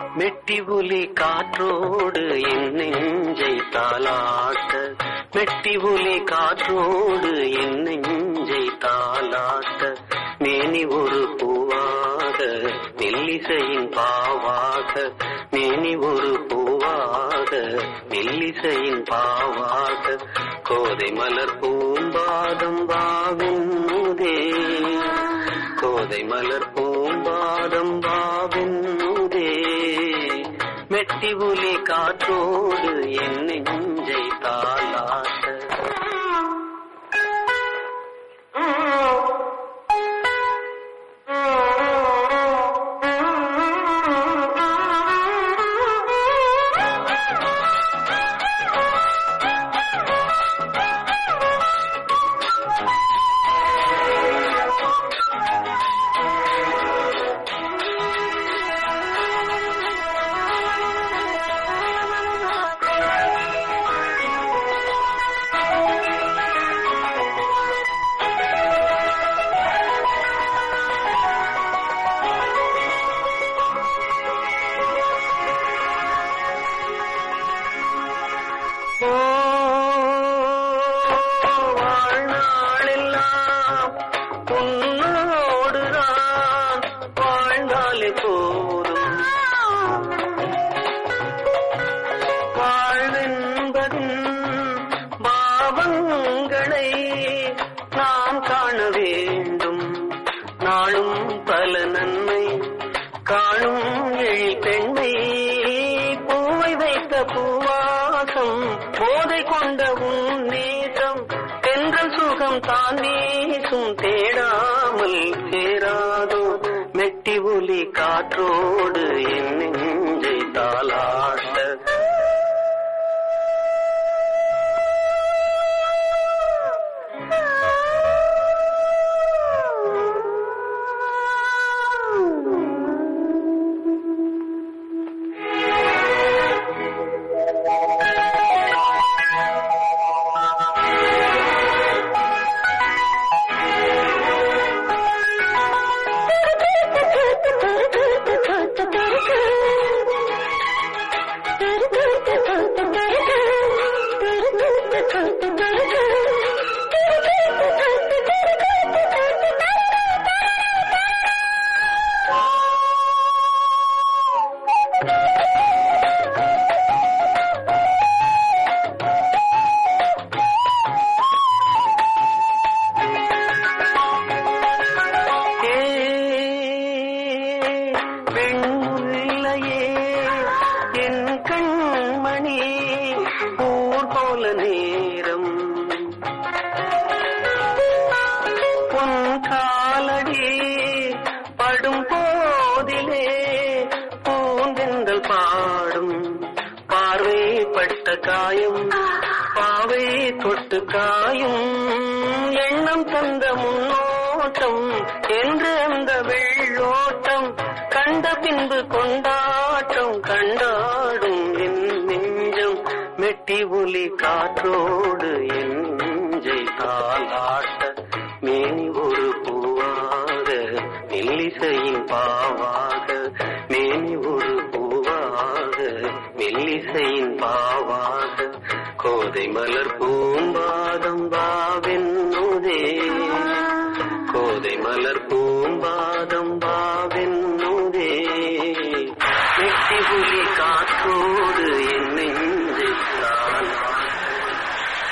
மெட்டி புலி காற்றோடு என் நெஞ்சை தாலாட்ட, மெட்டி புலி காற்றோடு என் நெஞ்சை தாலாட்ட, மேனி ஒரு பூவாக மெல்லிசையின் பாவாக, மேனி ஒரு பூவாக மெல்லிசையின் பாவாக, கோதை மலர் பூம்பாதம் வாவென்னுதே, கோதை மலர் பூம்பாதம் வாவென்னுதே, மெட்டி புலி காற்றோடு என் நெஞ்சை தாலாட்ட. வாழ்நாளெல்லாம் உன்னோடுதான் வாழ்ந்தாலே போதும், வாழ்வென்பதின் பாவங்களை நாம் காண வேண்டும், நாளும் பல நன்மை காணும் எழில் பெண்மை, பூவை வைத்த பூவாசம் போதை கொண்ட உன் நேசம், தென்றல் சுகம் தான் வீசும் தேடாமல் சேராதோ, மெட்டி புலி காற்றோடு என் நெஞ்சை தாலாட்ட. நேரம் பொன் காலடி படும் போதிலே பூந்தென்றல் பாடும், பார்வைப்பட்ட காயம் பாவை தொட்டு காயும், எண்ணம் தந்த முன்னோட்டம் என்று அந்த வெள்ளோட்டம், கண்ட பின்பு கொண்டாட்டம் கண்டாடும் என் நெஞ்சம், மெட்டி புலி காற்றோடு என் நெஞ்சை தாலாட்ட, மேனி ஒரு பூவாக மெல்லிசையின் பாவாக, மேனி ஒரு பூவாக மெல்லிசையின் பாவாக, கோதை மலர் பூம்பாதம் வாவென்னுதே, கோதை மலர் பூம்பாதம்